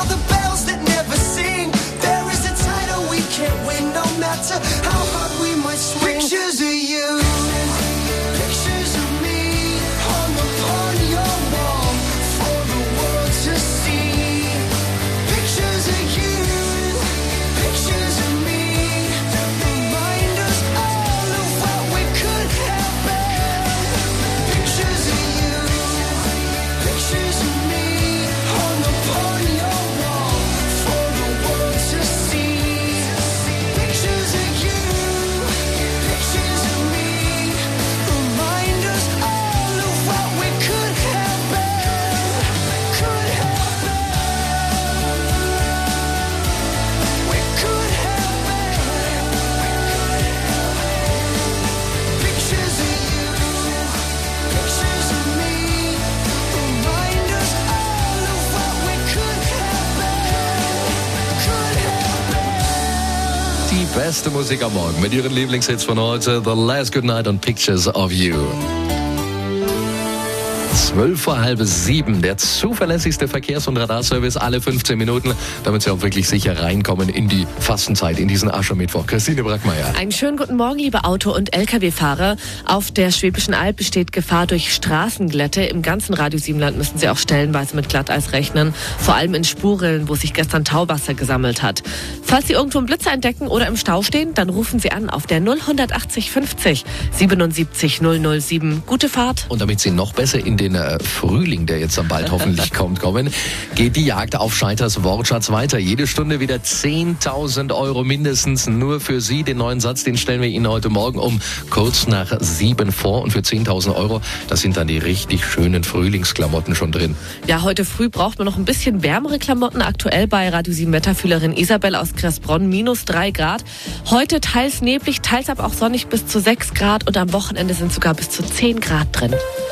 are the bells that never sing. There is a title we can't win, no matter how hard we might swing. Pictures of you, pictures of me, hung upon your wall for the world to see. Pictures of you, pictures of me, remind us all of what we could have been. Pictures of you, pictures of me, hung upon your wall for the world to see. Pictures of you, pictures of me, remind us all of what we could have been. Could have been. We could have been. Pictures of you, pictures of me, remind us all of what we could have been. Could have been. Die beste Musik am Morgen mit ihren Lieblingshits von heute. The Last Good Night und Pictures of You. 6:30, der zuverlässigste Verkehrs- und Radarservice alle 15 Minuten, damit Sie auch wirklich sicher reinkommen in die Fastenzeit, in diesen Aschermittwoch. Christine Brackmeier. Einen schönen guten Morgen, liebe Auto- und Lkw-Fahrer. Auf der Schwäbischen Alb besteht Gefahr durch Straßenglätte. Im ganzen Radio Siebenland müssen Sie auch stellenweise mit Glatteis rechnen. Vor allem in Spurrillen, wo sich gestern Tauwasser gesammelt hat. Falls Sie irgendwo einen Blitzer entdecken oder im Stau stehen, dann rufen Sie an auf der 0180 50 77 007. Gute Fahrt. Und damit Sie noch besser in den Frühling, der jetzt dann bald hoffentlich kommen, geht die Jagd auf Scheiters Wortschatz weiter. Jede Stunde wieder 10.000 Euro mindestens nur für Sie. Den neuen Satz, den stellen wir Ihnen heute Morgen um kurz nach 7 vor. Und für 10.000 Euro, da sind dann die richtig schönen Frühlingsklamotten schon drin. Ja, heute früh braucht man noch ein bisschen wärmere Klamotten. Aktuell bei Radio 7 Wetterfühlerin Isabel aus Kressbronn -3 Grad. Heute teils neblig, teils aber auch sonnig bis zu 6 Grad. Und am Wochenende sind sogar bis zu 10 Grad drin.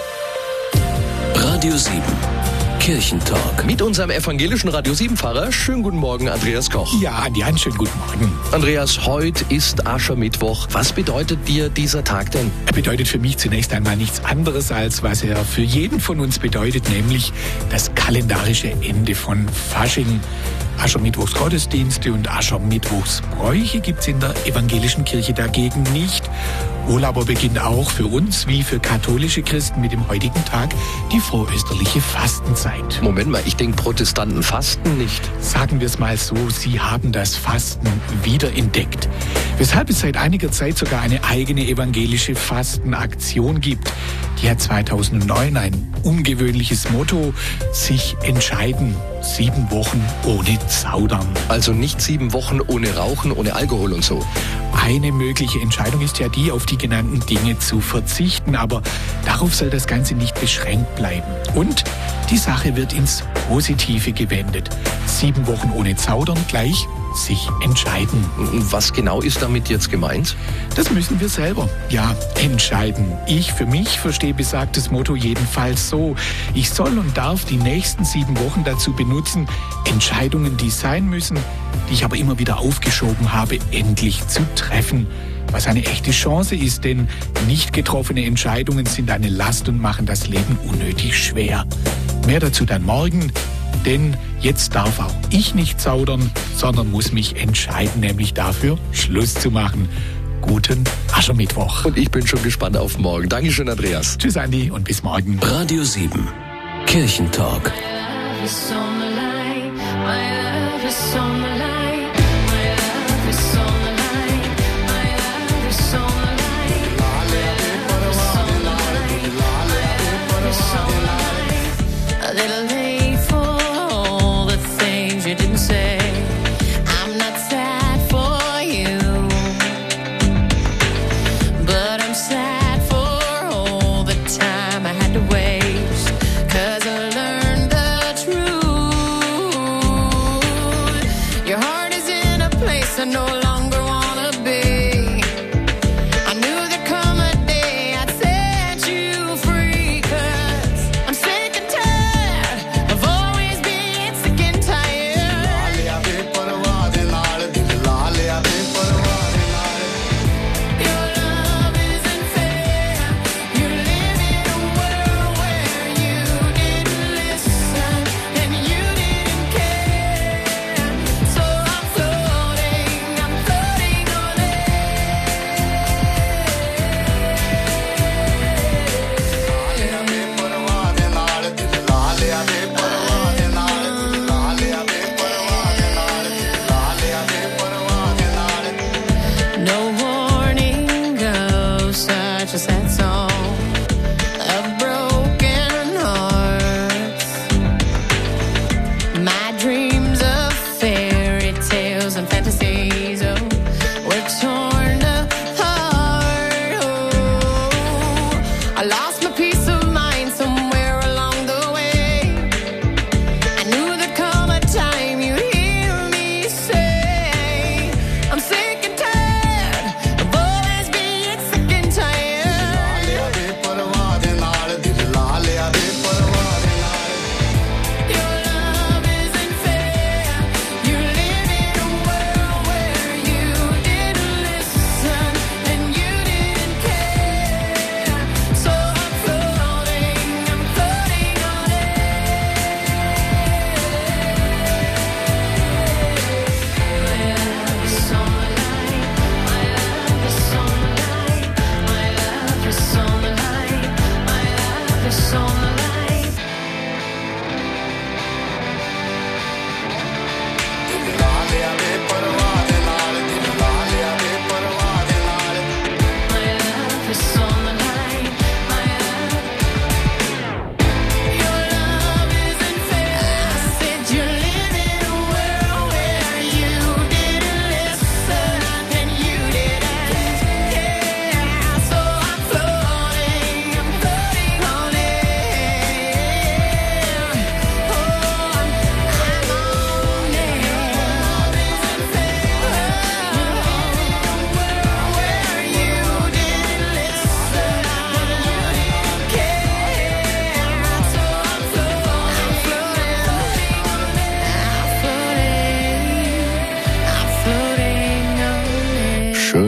Radio 7 Kirchentalk. Mit unserem evangelischen Radio 7-Fahrer. Schönen guten Morgen, Andreas Koch. Ja, Andi, einen schönen guten Morgen. Andreas, heute ist Aschermittwoch. Was bedeutet dir dieser Tag denn? Er bedeutet für mich zunächst einmal nichts anderes, als was er für jeden von uns bedeutet, nämlich das kalendarische Ende von Fasching. Aschermittwochsgottesdienste und Aschermittwochsbräuche gibt's in der evangelischen Kirche dagegen nicht. Wohl aber beginnt auch für uns wie für katholische Christen mit dem heutigen Tag die vorösterliche Fastenzeit. Moment mal, ich denke, Protestanten fasten nicht. Sagen wir es mal so, sie haben das Fasten wiederentdeckt. Weshalb es seit einiger Zeit sogar eine eigene evangelische Fastenaktion gibt. Die hat 2009 ein ungewöhnliches Motto: sich entscheiden. 7 Wochen ohne Zaudern. Also nicht 7 Wochen ohne Rauchen, ohne Alkohol und so. Eine mögliche Entscheidung ist ja die, auf die genannten Dinge zu verzichten, aber darauf soll das Ganze nicht beschränkt bleiben. Und die Sache wird ins Positive gewendet. 7 Wochen ohne Zaudern gleich sich entscheiden. Was genau ist damit jetzt gemeint? Das müssen wir selber, ja, entscheiden. Ich für mich verstehe besagtes Motto jedenfalls so: Ich soll und darf die nächsten 7 Wochen dazu benutzen, Entscheidungen, die sein müssen, die ich aber immer wieder aufgeschoben habe, endlich zu treffen. Was eine echte Chance ist, denn nicht getroffene Entscheidungen sind eine Last und machen das Leben unnötig schwer. Mehr dazu dann morgen. Denn jetzt darf auch ich nicht zaudern, sondern muss mich entscheiden, nämlich dafür Schluss zu machen. Guten Aschermittwoch. Und ich bin schon gespannt auf morgen. Dankeschön, Andreas. Tschüss, Andi, und bis morgen. Radio 7 Kirchentalk.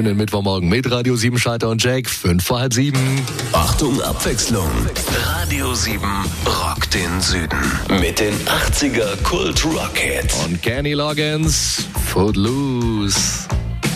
schönen Mittwochmorgen mit Radio 7 Schalter und Jack, 6:55. Achtung, Abwechslung. Radio 7 rockt den Süden mit den 80er Kult Rock Hits. Und Kenny Loggins, Footloose.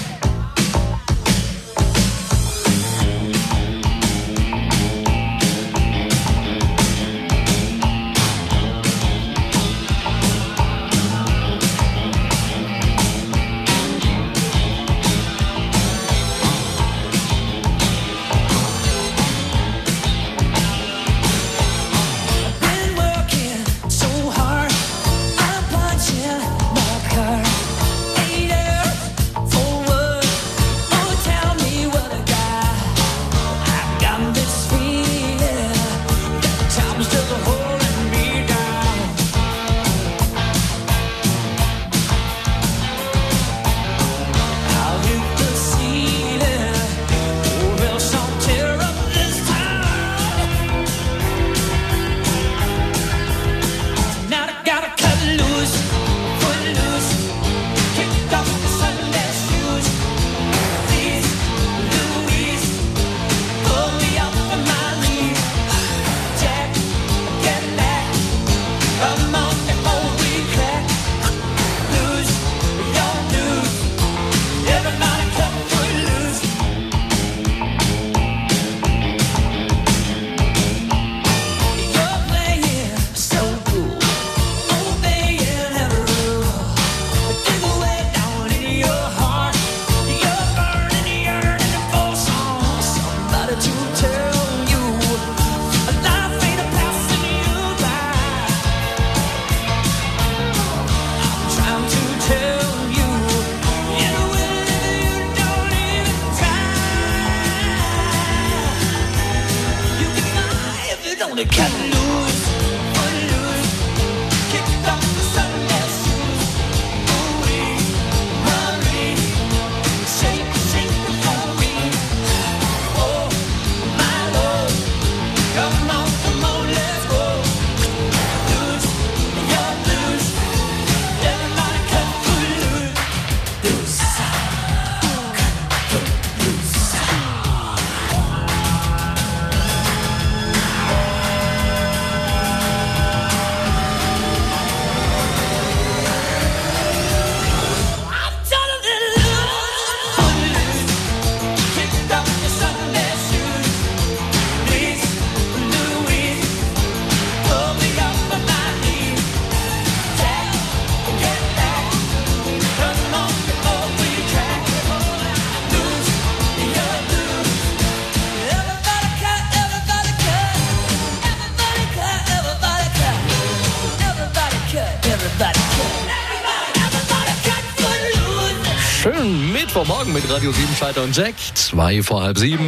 Schönen Mittwochmorgen mit Radio 7 Schalter und Jack, 6:55.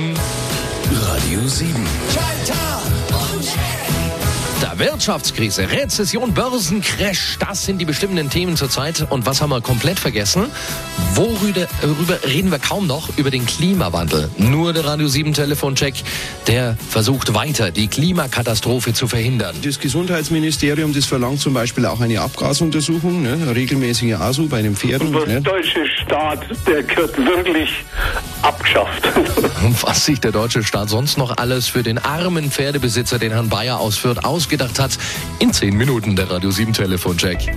Radio 7. Der Wirtschaftskrise, Rezession, Börsencrash, das sind die bestimmenden Themen zurzeit. Und was haben wir komplett vergessen? Worüber reden wir kaum noch? Über den Klimawandel. Nur der Radio 7 Telefoncheck, der versucht weiter, die Klimakatastrophe zu verhindern. Das Gesundheitsministerium, das verlangt zum Beispiel auch eine Abgasuntersuchung, eine regelmäßige ASU bei den Pferden. Und der deutsche Staat, der gehört wirklich abgeschafft. Und was sich der deutsche Staat sonst noch alles für den armen Pferdebesitzer, den Herrn Bayer aus Fürth, ausgedacht hat, in 10 Minuten der Radio 7 Telefoncheck.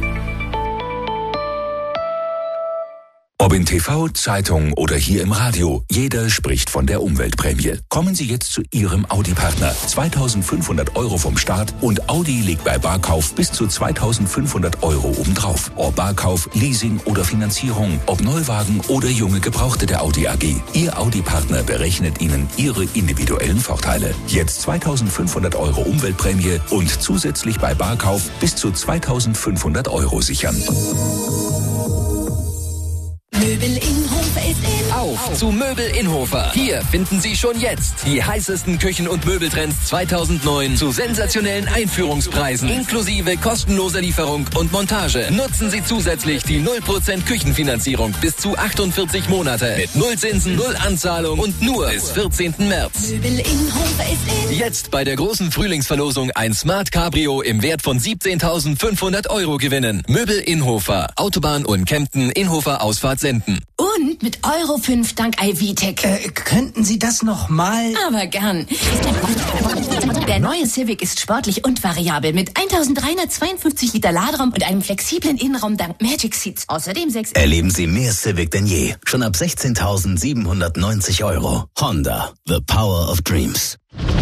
Ob in TV, Zeitung oder hier im Radio, jeder spricht von der Umweltprämie. Kommen Sie jetzt zu Ihrem Audi-Partner. 2.500 € vom Staat und Audi legt bei Barkauf bis zu 2.500 € obendrauf. Ob Barkauf, Leasing oder Finanzierung, ob Neuwagen oder junge Gebrauchte der Audi AG. Ihr Audi-Partner berechnet Ihnen Ihre individuellen Vorteile. Jetzt 2.500 € Umweltprämie und zusätzlich bei Barkauf bis zu 2.500 € sichern. Möbel Inhofer ist in. Auf zu Möbel Inhofer. Hier finden Sie schon jetzt die heißesten Küchen- und Möbeltrends 2009 zu sensationellen Einführungspreisen inklusive kostenloser Lieferung und Montage. Nutzen Sie zusätzlich die 0% Küchenfinanzierung bis zu 48 Monate mit 0 Zinsen, 0 Anzahlung und nur bis 14. März. Möbel Inhofer ist in. Jetzt bei der großen Frühlingsverlosung ein Smart Cabrio im Wert von 17.500 € gewinnen. Möbel Inhofer, Autobahn und Kempten, Inhofer Ausfahrt Senden. Und mit Euro 5 5 dank iVTech. Könnten Sie das nochmal? Aber gern. Der neue Civic ist sportlich und variabel mit 1352 Liter Laderaum und einem flexiblen Innenraum dank Magic Seats. Außerdem 6... Erleben Sie mehr Civic denn je. Schon ab 16.790 €. Honda, the power of dreams.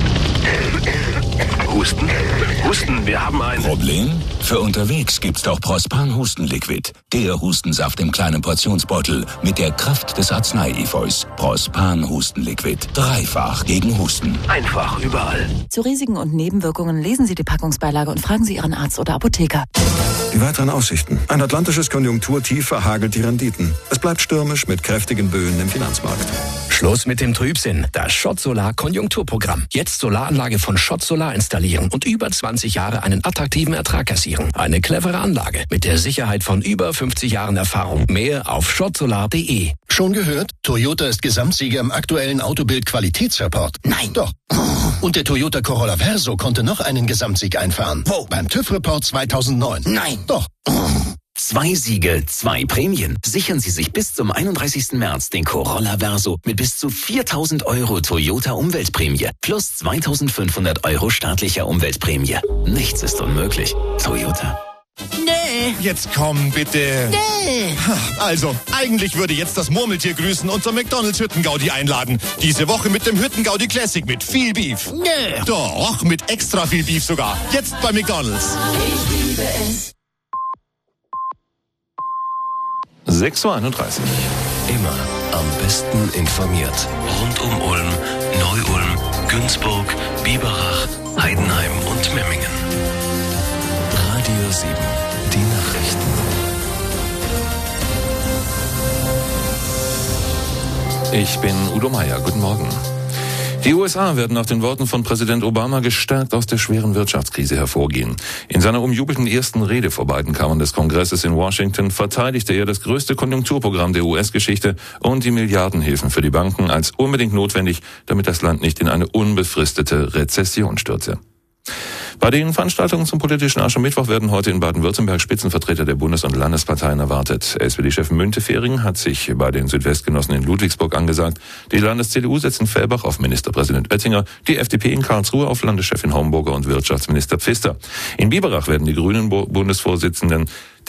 Husten? Husten, wir haben ein Problem? Für unterwegs gibt's doch Prospan Hustenliquid. Der Hustensaft im kleinen Portionsbeutel mit der Kraft des Arznei-Efeus. Prospan Hustenliquid. Dreifach gegen Husten. Einfach überall. Zu Risiken und Nebenwirkungen lesen Sie die Packungsbeilage und fragen Sie Ihren Arzt oder Apotheker. Die weiteren Aussichten. Ein atlantisches Konjunkturtief verhagelt die Renditen. Es bleibt stürmisch mit kräftigen Böen im Finanzmarkt. Schluss mit dem Trübsinn. Das Schott Solar Konjunkturprogramm. Jetzt Solaranlage von Schott Solar installieren und über 20 Jahre einen attraktiven Ertrag kassieren. Eine clevere Anlage mit der Sicherheit von über 50 Jahren Erfahrung. Mehr auf schottsolar.de. Schon gehört? Toyota ist Gesamtsieger im aktuellen Autobild-Qualitätsreport. Nein. Doch. Und der Toyota Corolla Verso konnte noch einen Gesamtsieg einfahren. Wo? Beim TÜV-Report 2009. Nein. Doch. 2 Siege, 2 Prämien. Sichern Sie sich bis zum 31. März den Corolla Verso mit bis zu 4.000 € Toyota Umweltprämie plus 2.500 € staatlicher Umweltprämie. Nichts ist unmöglich. Toyota. Nee. Jetzt komm, bitte. Nee. Also, eigentlich würde jetzt das Murmeltier grüßen und zum McDonald's Hüttengaudi einladen. Diese Woche mit dem Hüttengaudi Classic mit viel Beef. Nee. Doch, mit extra viel Beef sogar. Jetzt bei McDonald's. Ich liebe es. 6:31 Uhr. Immer am besten informiert. Rund um Ulm, Neu-Ulm, Günzburg, Biberach, Heidenheim und Memmingen. Radio 7, die Nachrichten. Ich bin Udo Meier. Guten Morgen. Die USA werden nach den Worten von Präsident Obama gestärkt aus der schweren Wirtschaftskrise hervorgehen. In seiner umjubelten ersten Rede vor beiden Kammern des Kongresses in Washington verteidigte er das größte Konjunkturprogramm der US-Geschichte und die Milliardenhilfen für die Banken als unbedingt notwendig, damit das Land nicht in eine unbefristete Rezession stürze. Bei den Veranstaltungen zum politischen Aschermittwoch werden heute in Baden-Württemberg Spitzenvertreter der Bundes- und Landesparteien erwartet. SPD-Chef Müntefering hat sich bei den Südwestgenossen in Ludwigsburg angesagt. Die Landes-CDU setzt in Fellbach auf Ministerpräsident Oettinger, die FDP in Karlsruhe auf Landeschefin Homburger und Wirtschaftsminister Pfister. In Biberach werden der grünen Bundesvorsitzende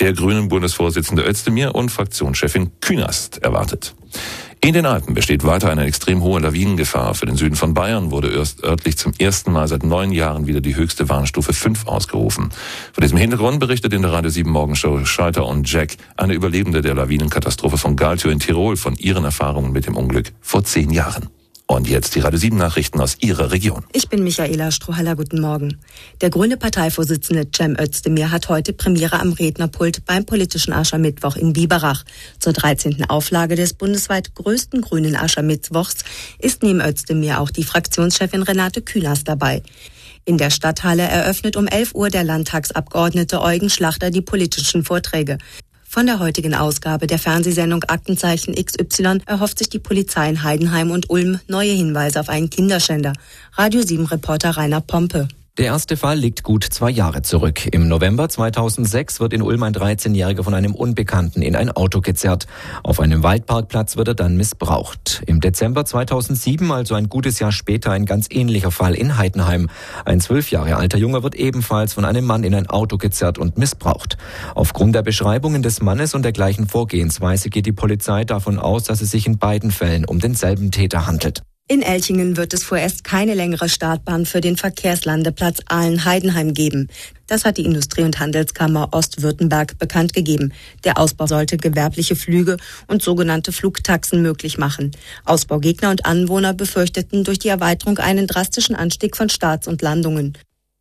Özdemir und Fraktionschefin Künast erwartet. In den Alpen besteht weiter eine extrem hohe Lawinengefahr. Für den Süden von Bayern wurde örtlich zum ersten Mal seit 9 Jahren wieder die höchste Warnstufe 5 ausgerufen. Vor diesem Hintergrund berichtet in der Radio 7 Morgenshow Schalter und Jack, eine Überlebende der Lawinenkatastrophe von Galtür in Tirol, von ihren Erfahrungen mit dem Unglück vor 10 Jahren. Und jetzt die Radio 7 Nachrichten aus Ihrer Region. Ich bin Michaela Strohhaller, guten Morgen. Der grüne Parteivorsitzende Cem Özdemir hat heute Premiere am Rednerpult beim politischen Aschermittwoch in Biberach. Zur 13. Auflage des bundesweit größten grünen Aschermittwochs ist neben Özdemir auch die Fraktionschefin Renate Künast dabei. In der Stadthalle eröffnet um 11 Uhr der Landtagsabgeordnete Eugen Schlachter die politischen Vorträge. Von der heutigen Ausgabe der Fernsehsendung Aktenzeichen XY erhofft sich die Polizei in Heidenheim und Ulm neue Hinweise auf einen Kinderschänder. Radio 7-Reporter Rainer Pompe. Der erste Fall liegt gut 2 Jahre zurück. Im November 2006 wird in Ulm ein 13-Jähriger von einem Unbekannten in ein Auto gezerrt. Auf einem Waldparkplatz wird er dann missbraucht. Im Dezember 2007, also ein gutes Jahr später, ein ganz ähnlicher Fall in Heidenheim. Ein 12 Jahre alter Junge wird ebenfalls von einem Mann in ein Auto gezerrt und missbraucht. Aufgrund der Beschreibungen des Mannes und der gleichen Vorgehensweise geht die Polizei davon aus, dass es sich in beiden Fällen um denselben Täter handelt. In Elchingen wird es vorerst keine längere Startbahn für den Verkehrslandeplatz Ahlen-Heidenheim geben. Das hat die Industrie- und Handelskammer Ostwürttemberg bekannt gegeben. Der Ausbau sollte gewerbliche Flüge und sogenannte Flugtaxen möglich machen. Ausbaugegner und Anwohner befürchteten durch die Erweiterung einen drastischen Anstieg von Starts und Landungen.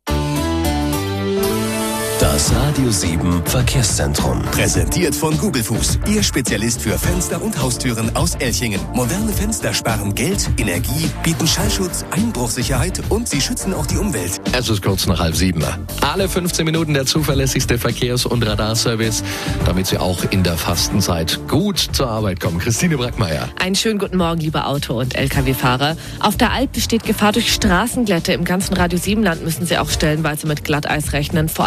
Das Radio 7 Verkehrszentrum. Präsentiert von Google Fuß, Ihr Spezialist für Fenster und Haustüren aus Elchingen. Moderne Fenster sparen Geld, Energie, bieten Schallschutz, Einbruchsicherheit und sie schützen auch die Umwelt. Es ist kurz nach 6:30. Alle 15 Minuten der zuverlässigste Verkehrs- und Radarservice, damit Sie auch in der Fastenzeit gut zur Arbeit kommen. Christine Brackmeier. Einen schönen guten Morgen, liebe Auto- und Lkw-Fahrer. Auf der Alp besteht Gefahr durch Straßenglätte. Im ganzen Radio 7-Land müssen Sie auch stellenweise mit Glatteis rechnen, vor allem in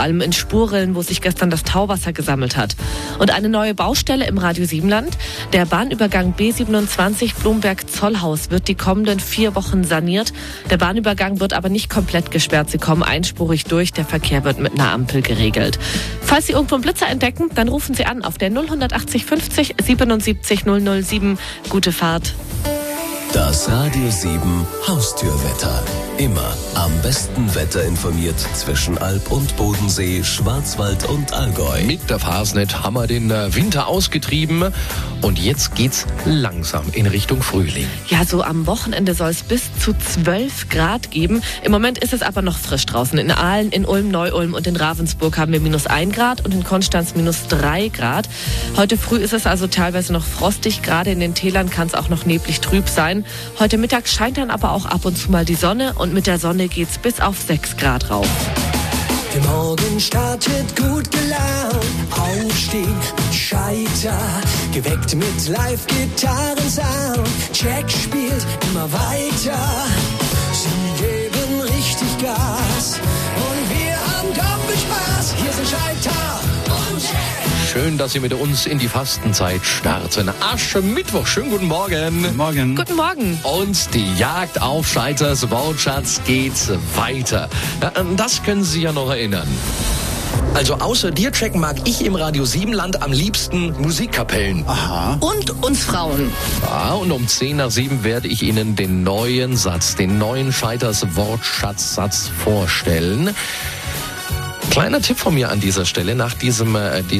Spurrillen, wo sich gestern das Tauwasser gesammelt hat. Und eine neue Baustelle im Radio Siebenland. Der Bahnübergang B27 Blomberg-Zollhaus wird die kommenden 4 Wochen saniert. Der Bahnübergang wird aber nicht komplett gesperrt. Sie kommen einspurig durch. Der Verkehr wird mit einer Ampel geregelt. Falls Sie irgendwo einen Blitzer entdecken, dann rufen Sie an auf der 080 50 77 007. Gute Fahrt. Das Radio 7 Haustürwetter. Immer am besten Wetter informiert zwischen Alb und Bodensee, Schwarzwald und Allgäu. Mit der Fasnet haben wir den Winter ausgetrieben und jetzt geht's langsam in Richtung Frühling. Ja, so am Wochenende soll es bis zu 12 Grad geben. Im Moment ist es aber noch frisch draußen. In Aalen, in Ulm, Neu-Ulm und in Ravensburg haben wir -1 Grad und in Konstanz -3 Grad. Heute früh ist es also teilweise noch frostig. Gerade in den Tälern kann es auch noch neblig trüb sein. Heute Mittag scheint dann aber auch ab und zu mal die Sonne und mit der Sonne geht's bis auf 6 Grad rauf. Der Morgen startet gut gelaunt, aufstehen mit Scheiter, geweckt mit Live-Gitarrensound. Jack spielt immer weiter, sie geben richtig Gas und wir haben doppelt Spaß. Hier sind Scheiter und Jack. Schön, dass Sie mit uns in die Fastenzeit starten. Aschermittwoch, schönen guten Morgen. Guten Morgen. Guten Morgen. Und die Jagd auf Scheiters Wortschatz geht weiter. Ja, das können Sie sich ja noch erinnern. Also außer dir, Jack, mag ich im Radio Siebenland am liebsten Musikkapellen. Aha. Und uns Frauen. Ja, und um 6:10 werde ich Ihnen den neuen Satz, den neuen Scheiters Wortschatzsatz vorstellen. Kleiner Tipp von mir an dieser Stelle, nach diesem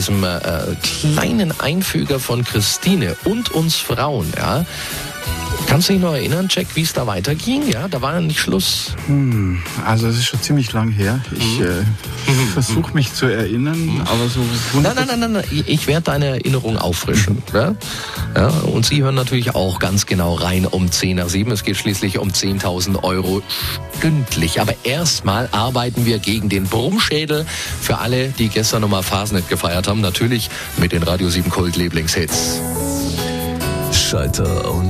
kleinen Einfüger von Christine und uns Frauen, ja. Kannst du dich noch erinnern, Jack, wie es da weiterging? Ja, da war ja nicht Schluss. Also es ist schon ziemlich lang her. Ich versuche mich zu erinnern, aber so... Nein. Ich werde deine Erinnerung auffrischen. Ja? Ja, und Sie hören natürlich auch ganz genau rein um 6:10. Es geht schließlich um 10.000 Euro stündlich. Aber erstmal arbeiten wir gegen den Brummschädel. Für alle, die gestern nochmal Fasnet gefeiert haben, natürlich mit den Radio 7 Kult Lieblingshits. Scheiter und